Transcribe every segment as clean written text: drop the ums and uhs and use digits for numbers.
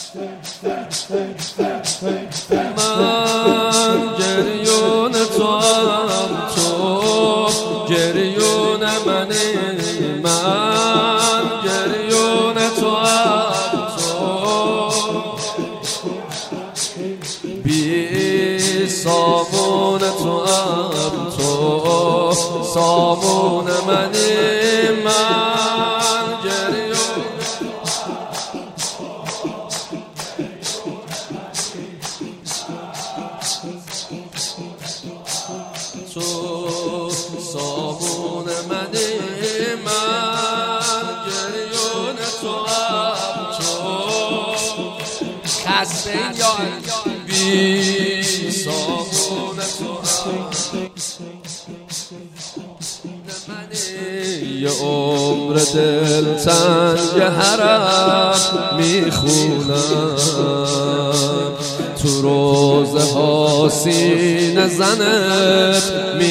من گریون توام، تو گریون منی. من گریون توام، تو بی سامون توام، تو سامون منی. من گریون تو سامون منی. من گریون توام، تو خسته یا بی سامون توام منی. یه عمر دلتنگ حرم میخونم، تو روزه ها سینه زنت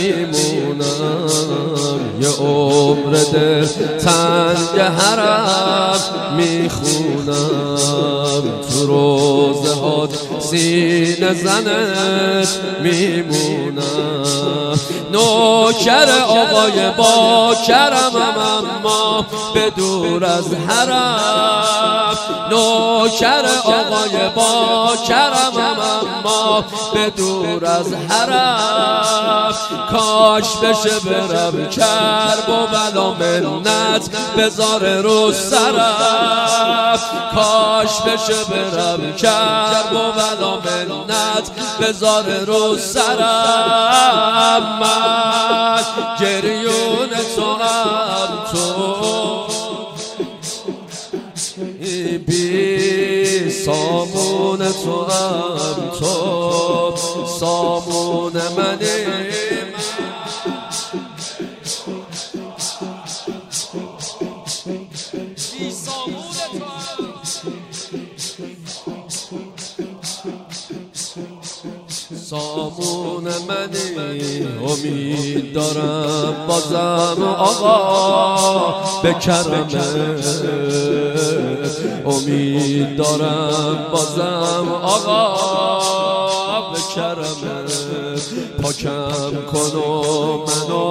میمونم. یه عمر دلتنگ حرم میخونم، تو روزه ها سینه زنت میمونم. نوکر آقای با کرمم اما به دور از حرم. نوکر آقای با کرمم اما به دور از حرم. کاش بشه برم کرب و بلا منت بذاره رو سرم. کاش بشه برم کرب و بلا منت بذاره رو سرم. من گریون توام، تو بی سامون توام، تو سامون منی. بی سامون توام، سامون منی. امید دارم بازم آقا به کرمت، امید دارم بازم آقا به کرمت. پاکم کن و منو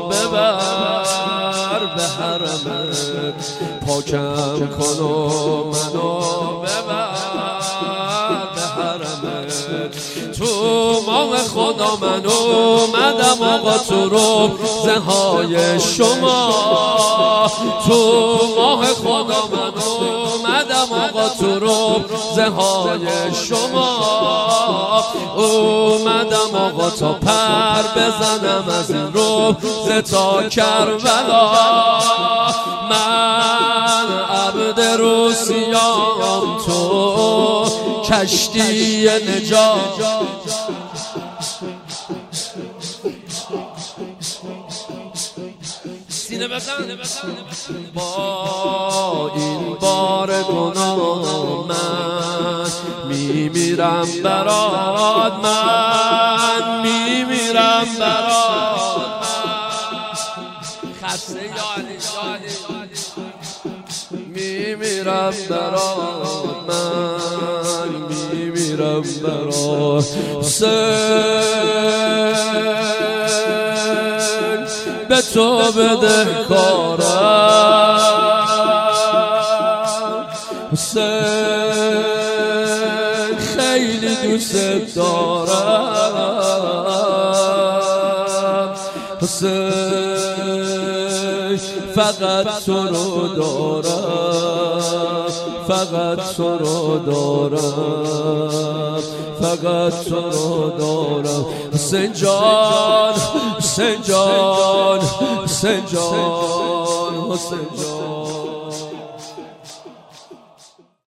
ببر به حرمت. پاکم کن و منو ببر به حرمت. تو ماه خدا من اومدم آقا تو روزه های شما. تو ماه خدا من اومدم آقا تو روزه های شما. اومدم آقا تا پر بزنم از این روزه تا کربلا. من عبد روسیام، تو کشتی نجات. سینه بزن با این بار گناه من میمیرم برات. من میمیرم برات. خسته یالی میمیرم برات. من میمیرم برات. حسین به تو بده کارم. حسین خیلی دوست دارم. حسین فقط تو رو دارم، فقط تو رو دارم، فقط تو رو دارم. حسین جان، حسین جان، حسین جان، حسین جان.